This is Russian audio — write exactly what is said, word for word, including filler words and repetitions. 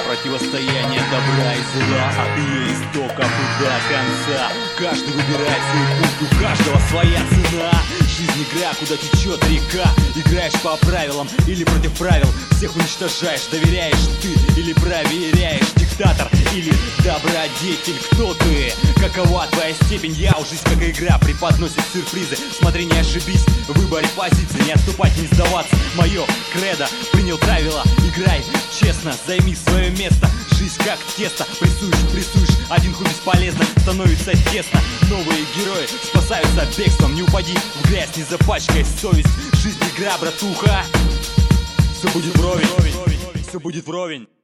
Противостояние добра и зла от ее истоков и до конца. Каждый выбирает свой путь, у каждого своя цена. Жизнь игра, куда течет река. Играешь по правилам или против правил. Всех уничтожаешь, доверяешь ты или проверяешь. Диктатор или добродетель, кто ты? Какова твоя степень? Я у жизнь как игра преподносит сюрпризы. Смотри, не ошибись в выборе позиции. Не отступать, не сдаваться. Мое кредо, принял правила. Играй честно, займи свое место. Жизнь как тесто, прессуешь, прессуешь. Один хуй бесполезно, становится тесно. Новые герои спасаются бегством. Не упади в грязь, не запачкай совесть. Жизнь игра, братуха. Все будет вровень, все будет вровень.